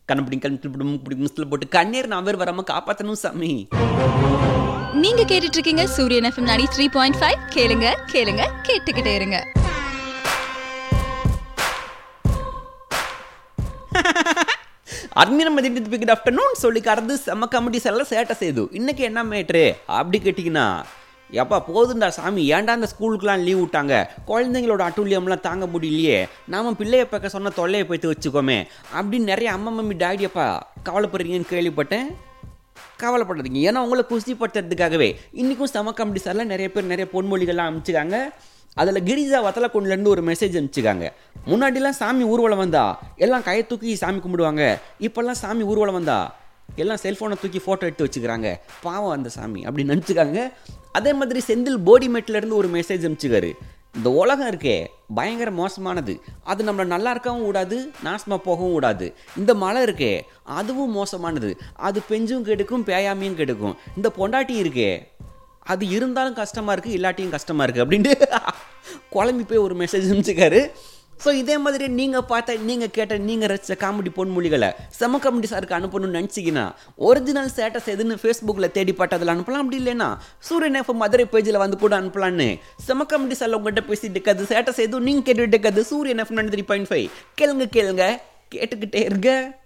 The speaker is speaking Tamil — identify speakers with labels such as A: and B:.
A: கண்ணப்பிடி போட்டு கண்ணீர் நான் வேறு வராமல் காப்பாற்றணும் சாமி.
B: நீங்க கேட்டுட்டு இருக்கீங்க சூரியன் எஃப்எம் 93.5. கேளுங்க கேளுங்க கேட்டுக்கிட்டே இருங்க.
A: அட்மிரம் குட் ஆஃப்டர்நூன் சொல்லி கடந்து செம்ம கமெடிஸ் எல்லாம் சேட்டை செய்து. இன்னைக்கு என்ன மேட்ரு அப்படி கேட்டிங்கன்னா, எப்பா போதுண்டா சாமி, ஏன்டா அந்த ஸ்கூலுக்குலாம் லீவ் விட்டாங்க, குழந்தைங்களோட அட்டூழியம்லாம் தாங்க முடியலையே, நாம பிள்ளைய பார்க்க சொன்ன தொல்லையை போய்த்து வச்சுக்கோமே அப்படின்னு நிறைய அம்மா மம்மி டாடியப்பா கவலைப்படுறீங்கன்னு கேள்விப்பட்டேன். கவலைப்படாதீங்க, ஏன்னா உங்களை குசிப்படுத்துறதுக்காகவே இன்றைக்கும் செம கமெடிஸ் எல்லாம் நிறைய பேர் நிறைய பொன்மொழிகள்லாம் அனுப்பிச்சிக்காங்க. அதில் கிரிஜா வத்தலக்குண்டிலேருந்து ஒரு மெசேஜ் அனுப்பிச்சிக்காங்க. முன்னாடிலாம் சாமி ஊர்வலம் வந்தா எல்லாம் கையை தூக்கி சாமி கும்பிடுவாங்க, இப்போல்லாம் சாமி ஊர்வலம் வந்தா எல்லாம் செல்ஃபோனை தூக்கி ஃபோட்டோ எடுத்து வச்சுக்கிறாங்க, பாவம் அந்த சாமி அப்படின்னு நினச்சிக்காங்க. அதே மாதிரி செந்தில் போடிமேட்லேருந்து ஒரு மெசேஜ் அனுப்பிச்சிக்காரு. இந்த உலகம் இருக்கே பயங்கர மோசமானது, அது நம்மளை நல்லா இருக்கவும் கூடாது, நாசமாக போகவும் கூடாது. இந்த மழை இருக்கே அதுவும் மோசமானது, அது பெஞ்சும் கெடுக்கும் பேயாமையும் கெடுக்கும். இந்த பொண்டாட்டி இருக்கே அது இருந்தாலும் கஷ்டமாக இருக்குது, இல்லாட்டியும் கஷ்டமாக இருக்குது அப்படின்ட்டு குழம்பி போய் ஒரு மெசேஜ் அனுப்பிச்சிக்காரு. ஸோ இதே மாதிரி நீங்கள் பார்த்த, நீங்கள் கேட்ட, நீங்கள் ரசித்த காமெடி பொன்மொழிகளை செம காமெடி சாருக்கு அனுப்பணும்னு நினச்சிங்கன்னா ஒரிஜினல் ஸ்டேட்டஸ் எதுன்னு ஃபேஸ்புக்கில் தேடி பார்த்ததில் அனுப்பலாம். அப்படி இல்லைன்னா சூரியன் எஃப்எம் மதுரை பேஜில் வந்து கூட அனுப்பலான்னு செம காமெடி சார் உங்கள்கிட்ட பேசிட்டு இருக்காது. ஸ்டேட்டஸ் எதுவும் நீங்கள் கேட்டுக்கிட்டு இருக்காது. சூரியன் எஃப்எம் 93.5 கேளுங்க கேளுங்க கேட்டுக்கிட்டே இருங்க.